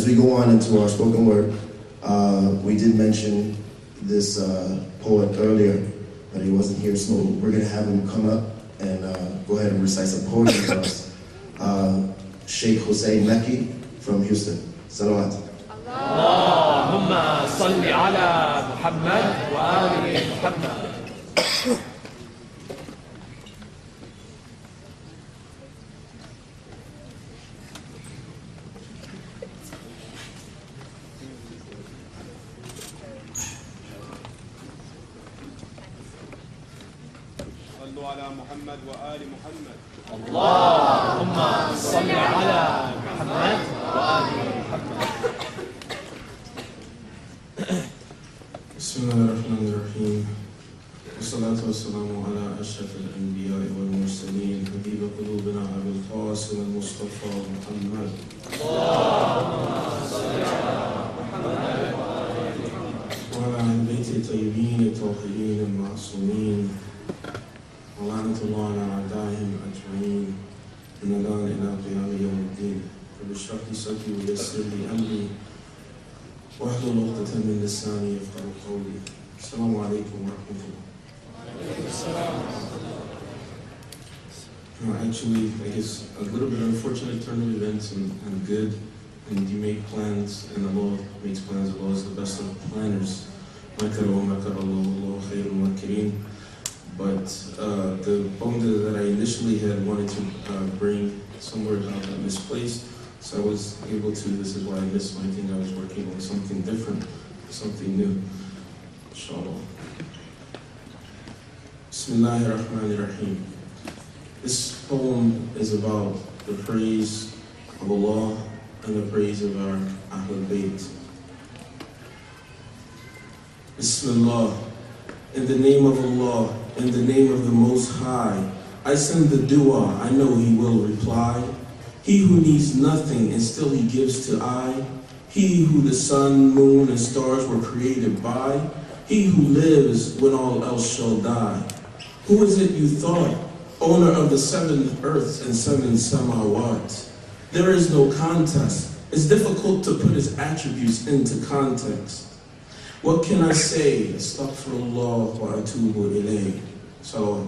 as we go on into our spoken word, we did mention this poet earlier, but he wasn't here, so we're going to have him come up and go ahead and recite some poetry for us. Sheikh Hussein Mekki from Houston. Salawat. Allahumma salli ala Muhammad wa ali Muhammad. على محمد وآل محمد. اللهم صل على محمد وآل محمد. بسم الله الرحمن الرحيم. والصلاة والسلام على أشرف الأنبياء والمرسلين حبيب قلوبنا أبي القاسم المصطفى محمد. اللهم صل على محمد وعلى أهل بيت الطيبين الطاهرين المعصومين. ولعنة الله على أعدائهم أجمعين من الآن إلى قيام يوم الدين. رب اشرح لي صدري ويسر لي أمري واحلل عقدة من لساني يفقهوا قولي. السلام عليكم ورحمة الله. Actually, I guess a little bit unfortunate turn of events and good, and you make plans, and Allah makes plans. Allah is the best of planners. مكر ومكر الله والله خير الماكرين. But the bonda that I initially had wanted to bring somewhere got misplaced, so I was able to. This is why I missed my thing. I was working on something different, something new. Inshallah. Bismillahir Rahmanir Rahim. This poem is about the praise of Allah and the praise of our Ahlul Bayt. Bismillah. In the name of Allah, in the name of the Most High, I send the dua, I know He will reply. He who needs nothing and still He gives to I. He who the sun, moon, and stars were created by. He who lives when all else shall die. Who is it you thought? Owner of the 7 earths and 7 samawat. There is no contest. It's difficult to put His attributes into context. What can I say? Astaghfirullah wa atubu ilayh. Salawat.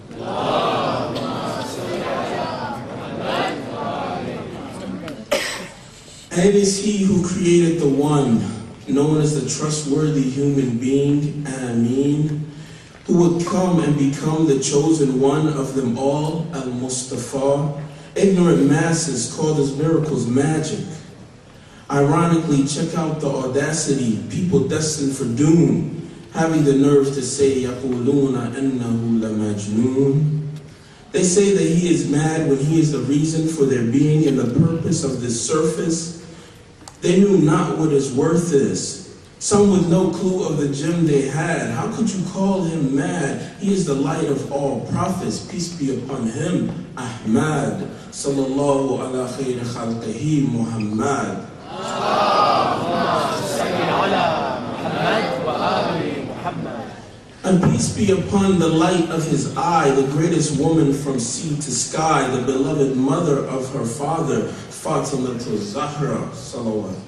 And it is He who created the one, known as the trustworthy human being, Ameen, who would come and become the chosen one of them all, Al-Mustafa. Ignorant masses call His miracles magic. Ironically, check out the audacity, people destined for doom, having the nerve to say, يَقُولُونَ أَنَّهُ لَمَجْنُونَ. They say that He is mad when He is the reason for their being and the purpose of this surface. They knew not what His worth is. Some with no clue of the gem they had. How could you call Him mad? He is the light of all prophets. Peace be upon Him. Ahmad. Sallallahu ala khayri khalqihi Muhammad. And peace be upon the light of His eye, the greatest woman from sea to sky, the beloved mother of her father, Fatima to Zahra, salawat.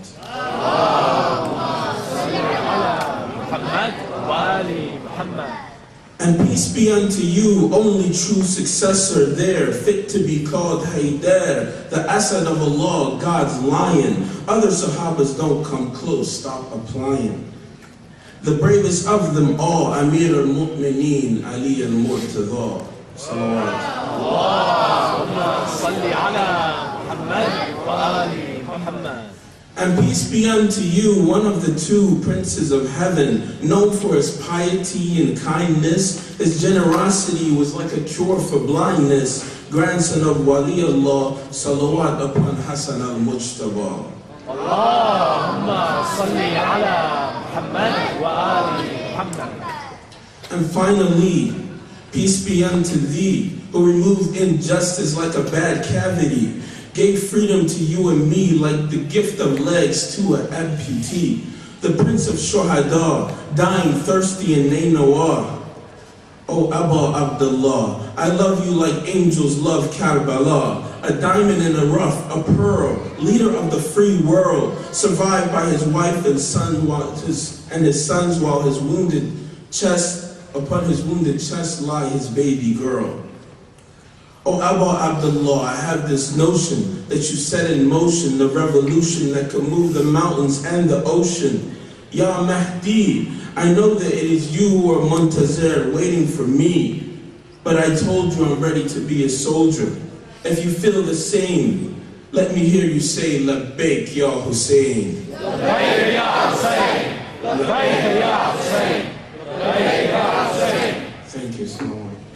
And peace be unto you, only true successor there, fit to be called Haydar, the Asad of Allah, God's lion. Other Sahabas don't come close, stop applying. The bravest of them all, Amir al-Mu'mineen, Ali al-Murtada. Salawat. Allahumma salli ala Muhammad wa ali Muhammad. And peace be unto you, one of the 2 princes of heaven, known for his piety and kindness. His generosity was like a cure for blindness. Grandson of Wali Allah, salawat upon Hassan al-Mujtaba. Allahumma salli ala Muhammad wa ali Muhammad. And finally, peace be unto thee, who removed injustice like a bad cavity, gave freedom to you and me like the gift of legs to an amputee. The Prince of Shuhada, dying thirsty in Nainawar. O Abba Abdullah, I love you like angels love Karbala. A diamond in the rough, a pearl, leader of the free world, survived by his wife and son and his sons while his wounded chest, upon his wounded chest lie his baby girl. O Abba Abdullah, I have this notion that you set in motion the revolution that can move the mountains and the ocean. Ya Mahdi, I know that it is you who are Muntazir waiting for me, but I told you I'm ready to be a soldier. If you feel the same, let me hear you say, Labbaik Ya Hussein. Labbaik Ya Hussein. Labbaik Ya Hussein. Labbaik Ya Hussein. Thank you so much.